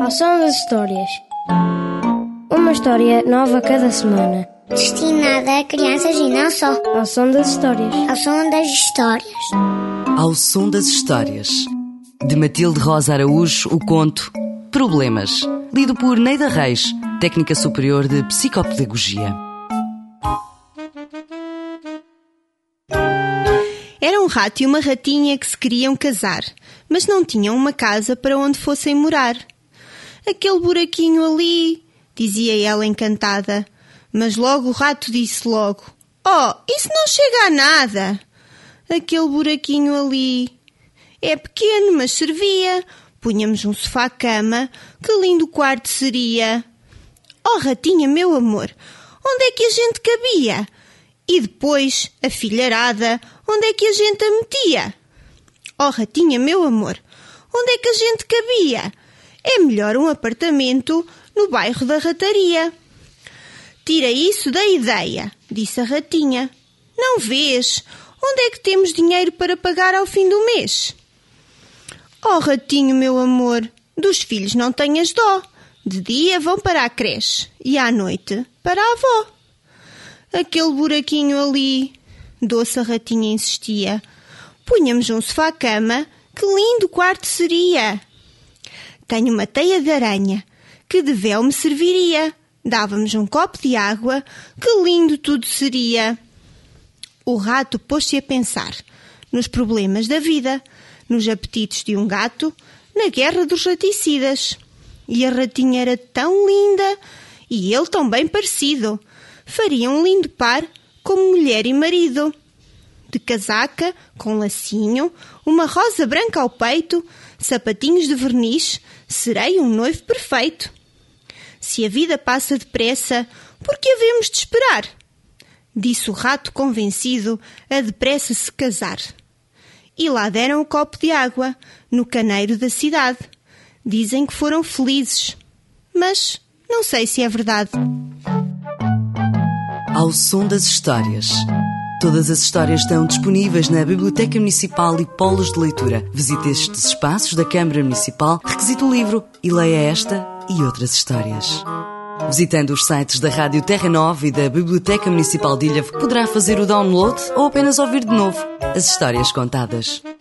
Ao som das histórias. Uma história nova cada semana. Destinada a crianças e não só. Ao som das histórias. Ao som das histórias. Ao som das histórias. De Matilde Rosa Araújo, o conto Problemas. Lido por Neida Reis, técnica superior de psicopedagogia. Era um rato e uma ratinha que se queriam casar, mas não tinham uma casa para onde fossem morar. Aquele buraquinho ali, dizia ela encantada. Mas logo o rato disse logo: "Oh, isso não chega a nada. Aquele buraquinho ali é pequeno, mas servia. Punhamos um sofá-cama, que lindo quarto seria. Oh, ratinha, meu amor, onde é que a gente cabia? E depois, a filharada, onde é que a gente a metia? Oh, ratinha, meu amor, onde é que a gente cabia? É melhor um apartamento no bairro da Rataria." "Tira isso da ideia", disse a ratinha. "Não vês? Onde é que temos dinheiro para pagar ao fim do mês?" "Oh, ratinho, meu amor, dos filhos não tenhas dó. De dia vão para a creche e à noite para a avó." "Aquele buraquinho ali", doce a ratinha insistia. "Punhamos um sofá-cama, que lindo quarto seria. Tenho uma teia de aranha, que de véu me serviria. Dávamos um copo de água, que lindo tudo seria." O rato pôs-se a pensar nos problemas da vida, nos apetites de um gato, na guerra dos raticidas. E a ratinha era tão linda e ele tão bem parecido. Faria um lindo par como mulher e marido. De casaca, com lacinho, uma rosa branca ao peito, sapatinhos de verniz, serei um noivo perfeito. Se a vida passa depressa, por que havemos de esperar? Disse o rato convencido a depressa se casar. E lá deram o copo de água, no caneiro da cidade. Dizem que foram felizes, mas não sei se é verdade. Ao som das histórias. Todas as histórias estão disponíveis na Biblioteca Municipal e Polos de Leitura. Visite estes espaços da Câmara Municipal, requisite o livro e leia esta e outras histórias. Visitando os sites da Rádio Terra Nova e da Biblioteca Municipal de Ilhavo, poderá fazer o download ou apenas ouvir de novo as histórias contadas.